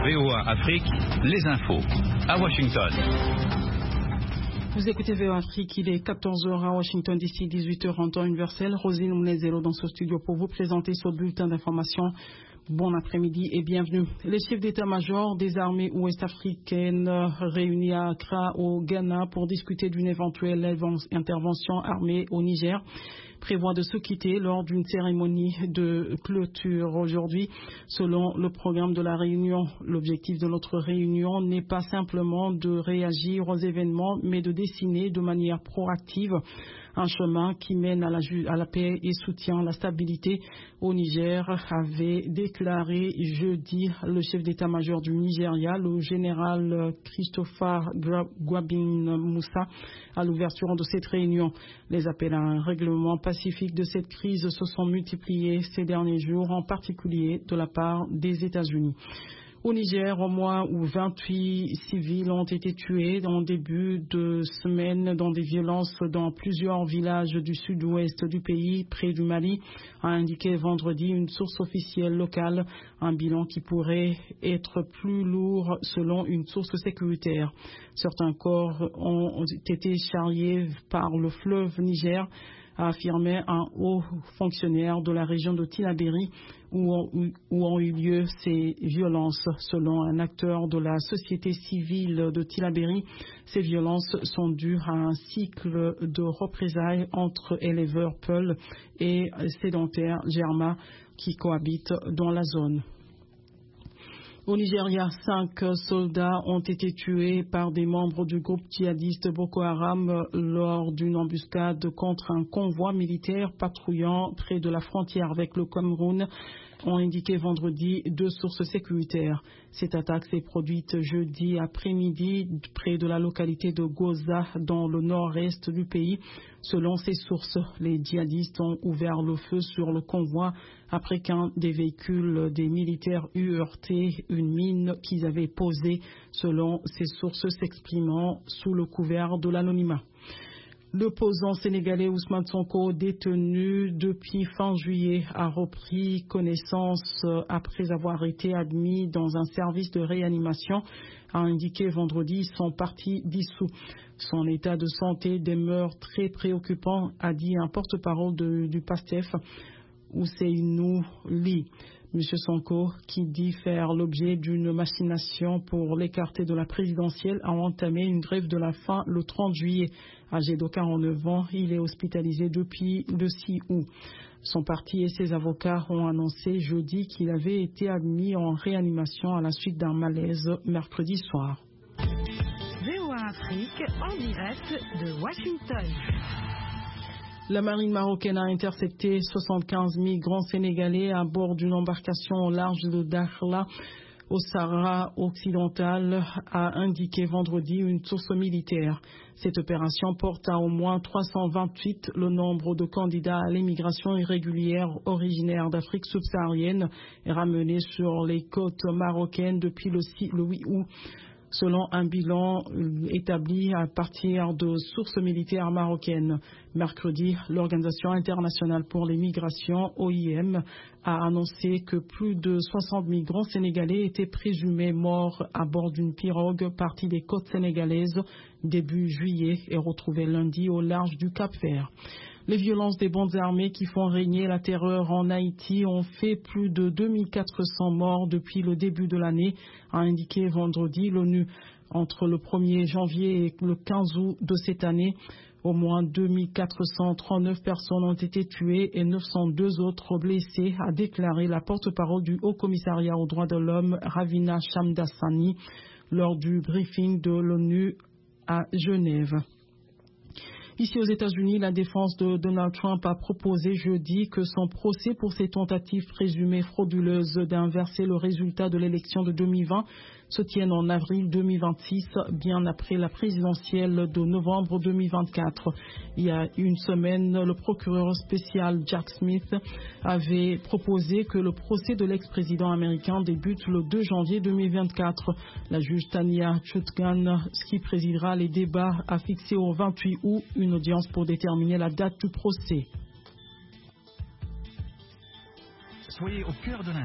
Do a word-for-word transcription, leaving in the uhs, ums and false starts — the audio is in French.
V O A Afrique, les infos. À Washington. Vous écoutez V O A Afrique, il est quatorze heures à Washington, d'ici dix-huit heures en temps universel. Rosine Mounezelo dans ce studio pour vous présenter ce bulletin d'information. Bon après-midi et bienvenue. Les chefs d'état-major des armées ouest-africaines réunis à Accra au Ghana pour discuter d'une éventuelle intervention armée au Niger prévoient de se quitter lors d'une cérémonie de clôture aujourd'hui. Selon le programme de la réunion, l'objectif de notre réunion n'est pas simplement de réagir aux événements, mais de dessiner de manière proactive un chemin qui mène à la, à la paix et soutient la stabilité au Niger, avait déclaré jeudi le chef d'état-major du Nigeria, le général Christopher Gwabin Moussa, à l'ouverture de cette réunion. Les appels à un règlement pacifique de cette crise se sont multipliés ces derniers jours, en particulier de la part des États-Unis. Au Niger, au moins où vingt-huit civils ont été tués en début de semaine dans des violences dans plusieurs villages du sud-ouest du pays, près du Mali, a indiqué vendredi une source officielle locale, un bilan qui pourrait être plus lourd selon une source sécuritaire. Certains corps ont été charriés par le fleuve Niger, a affirmé un haut fonctionnaire de la région de Tillabéri où ont, où ont eu lieu ces violences. Selon un acteur de la société civile de Tillabéri, ces violences sont dues à un cycle de représailles entre éleveurs Peul et sédentaires Germain qui cohabitent dans la zone. Au Nigeria, cinq soldats ont été tués par des membres du groupe djihadiste Boko Haram lors d'une embuscade contre un convoi militaire patrouillant près de la frontière avec le Cameroun, ont indiqué vendredi deux sources sécuritaires. Cette attaque s'est produite jeudi après-midi près de la localité de Goza dans le nord-est du pays. Selon ces sources, les djihadistes ont ouvert le feu sur le convoi après qu'un des véhicules des militaires eut heurté une mine qu'ils avaient posée, selon ces sources s'exprimant sous le couvert de l'anonymat. L'opposant sénégalais Ousmane Sonko, détenu depuis fin juillet, a repris connaissance après avoir été admis dans un service de réanimation, a indiqué vendredi son parti dissous. Son état de santé demeure très préoccupant, a dit un porte-parole de, du PASTEF, Ousseynou Ly. M. Sonko, qui dit faire l'objet d'une machination pour l'écarter de la présidentielle, a entamé une grève de la faim le trente juillet. Âgé de quarante-neuf ans, il est hospitalisé depuis le six août. Son parti et ses avocats ont annoncé jeudi qu'il avait été admis en réanimation à la suite d'un malaise mercredi soir. V O A Afrique en direct de Washington. La marine marocaine a intercepté soixante-quinze migrants sénégalais à bord d'une embarcation au large de Dakhla, au Sahara occidental, a indiqué vendredi une source militaire. Cette opération porte à au moins trois cent vingt-huit le nombre de candidats à l'immigration irrégulière originaires d'Afrique subsaharienne et ramenés sur les côtes marocaines depuis le huit août. Selon un bilan établi à partir de sources militaires marocaines. Mercredi, l'Organisation internationale pour les migrations, O I M, a annoncé que plus de soixante migrants sénégalais étaient présumés morts à bord d'une pirogue partie des côtes sénégalaises début juillet et retrouvés lundi au large du Cap-Vert. Les violences des bandes armées qui font régner la terreur en Haïti ont fait plus de deux mille quatre cents morts depuis le début de l'année, a indiqué vendredi l'ONU. Entre le premier janvier et le quinze août de cette année, au moins deux mille quatre cent trente-neuf personnes ont été tuées et neuf cent deux autres blessées, a déclaré la porte-parole du Haut-Commissariat aux droits de l'homme, Ravina Shamdasani, lors du briefing de l'ONU à Genève. Ici aux États-Unis, la défense de Donald Trump a proposé jeudi que son procès pour ses tentatives présumées frauduleuses d'inverser le résultat de l'élection de deux mille vingt se tienne en avril deux mille vingt-six, bien après la présidentielle de novembre deux mille vingt-quatre. Il y a une semaine, le procureur spécial Jack Smith avait proposé que le procès de l'ex-président américain débute le deux janvier deux mille vingt-quatre. La juge Tanya Chutkan, qui présidera les débats, a fixé au vingt-huit août une audience pour déterminer la date du procès. Soyez au cœur de l'info.